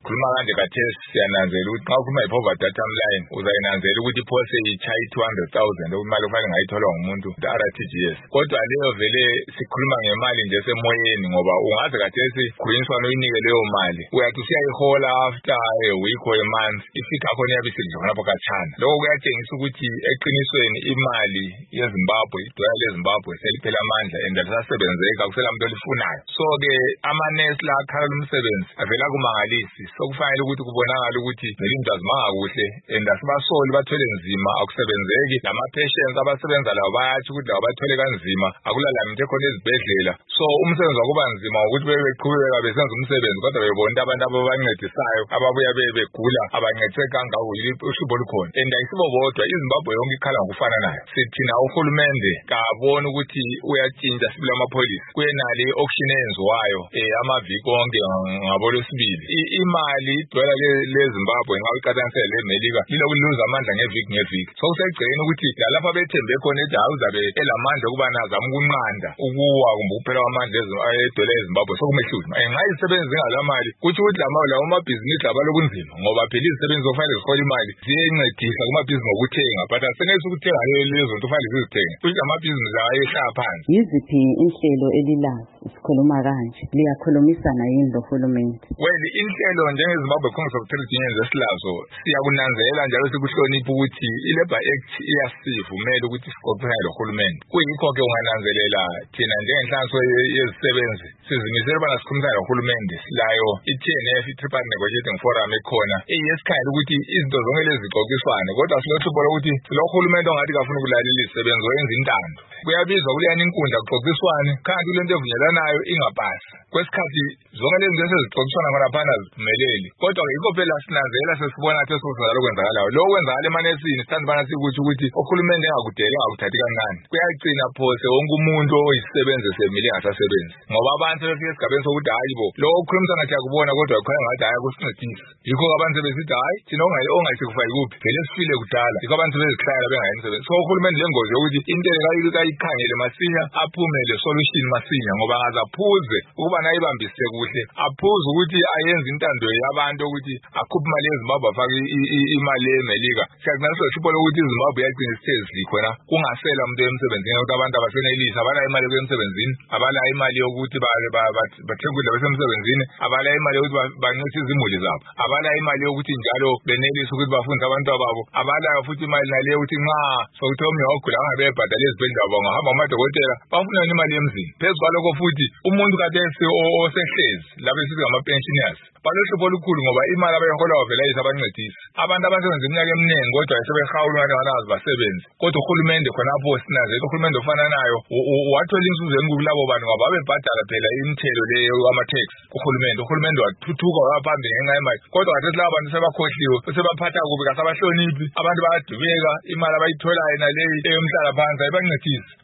sikhuluma kanje khathesi siyananzela ukuthi xa ukhuluma i-poverty atom line uzayinanzela ukuthi iphose ichayi 200,000 okumali kufanele ngayithola ngumuntu RTGS. Kodwa leyo vele sikhuluma ngemali nje semoyeni ngoba ungaze khathesi khuyiswana uyinike leyo mali uyathi usiyayihola after a week or a month ifika khona yabisidla khona phakathana. Lokho kuyatshengisa ukuthi eqinisweni imali yeZimbabwe idola leZimbabwe seliphela amandla and alisasebenzeka kusela umuntu olifunayo. So ke amanesi la akhala umsebenzi avela kumangalisi sokufanele ukuthi kubonakala ukuthi nezinto azimanga kuhle and asibasoli bathwele nzima akusebenzeki lama patients abasebenza labo bayathi ukuthi labo bathwele kanzima akulalamthe khona ezibhedlela. So umsebenzi wakuba nzima ukuthi bebeqhubeka besenza umsebenzi kodwa bebona abantu ababancedisayo ababuya begula abancediseka kangako uhlupho olukhona. And ayisibo bodwa iZimbabwe yonke ikhala ngokufana nayo. Sithina uhulumende kabona ukuthi uyatshintsha sibula amapholisa kuyenali auction eyenziwayo amaviki onke ngabolosibili. Imali idola leZimbabwe ngabe iqhathanisela leMelika lilokuzuza amandla ngeviki. So kusegcina ukuthi lapha bethembe khona ethi awuzabe elamandla kuba nazama ukunqanda ukuwa kumbe ukuphela kwamandla edola leZimbabwe sokumehlula. Nxa isebenzi ngalamali kuthi ukuthi lawo amabhizinisi abalobunzima ngoba phela izisebenzi zofanele zihola imali ziyencedisa kumabhizinisi ngokuthenga but asenelisa ukuthenga lezo zinto ufanele zizithenge futhi amabhizinisi ayehlala phansi. Yiziphi inhlelo elilazi sikhuluma kanje liyakhulumisana yini lohulumende? Well inhlelo njengeZimbabwe Congress of Trade Unions esilazo siyakunanzelela njalo sikuhlonipha ukuthi iLabor Act iyasivumela ukuthi siqoqane lohulumende. Kuyikho ke ungananzelela thina njengenhlanganiso yezisebenzi sizimisela bana sikhulumisana nohulumende silayo iTNF i-Tripartite Negotiating Forum ekhona eyesikhathi ukuthi izinto zonke lezi zixoxiswane kodwa silothubona ukuthi lohulumende ongathi kafuna ukulalela izisebenzi oyenza intando kuyabizwa kuleyani inkundla kuxoxiswane kanti lento evunyelanayo ingapasi kwesikhathi zonke lezi zinto ezixoxiswana ngalaphana ziphumeleli kodwa yikho phela sinanzela sesibona ukuthi sokusizala okwenzakalayo lo kwenzakala emanesini sithanda bana sikuthi ukuthi uhulumende engakudeli engakuthathi kancane kuyagcina phose wonke umuntu oyisisebenzi semile engasasebenzi ngoba abantu befika esigabeni sokuthi hayibo lo ukhulumisa ngathi yakubona kodwa ukhona ngathi hayi kusincedisa yikho abantu besithi hayi thina ongayisikufaki kuphi vele sifile kudala yikho abantu bezihlala bengayensebenzi. So uhulumende lengozi yokuthi into kayikhangele masinya aphume le solution masinya ngoba ngazaphuze ukuba nayibambise kuhle aphuze ukuthi ayenze intando yabantu ukuthi akhuphe imali yeZimbabwe afake imali yeMelika. Siyakunaso sipho lokuthi iZimbabwe yagcina isithezi khona kungasela umuntu emsebenzini ukuthi abantu abasenelisa abala imali emsebenzini abala imali yokuthi bathengule besemsebenzini abala imali yokuthi bancithe izimuli zabo abala imali yokuthi njalo benelisa ukuthi bafunde abantu ababo abala futhi imali nale yokuthi nxa sokuthomi ogula ngabe ebhadala ezibhedlela bangahamba amadokotela bafuna imali emzini phezu kwalokho futhi umuntu kathesi osehlezi labo sithi ama-pensioners balohlupho olukhulu ngoba imali abayihola wavela isabancedisa abantu abasebenza iminyaka eminingi kodwa sebehawula nganazi basebenzi kodwa uhulumende khonapho sinazela uhulumende ofana nayo wathola inzuzo enkulu labo bantu ngoba babebhadala phela imithelo leyo ama-tax uhulumende wathuthuka waphambili ngenxa yemali kodwa kathesi labo bantu sebakhohliwe sebaphatha kubi kasabahloniphi abantu bayadubeka imali abayitholayo naleyi eyomhlala phansi ayibancedisi.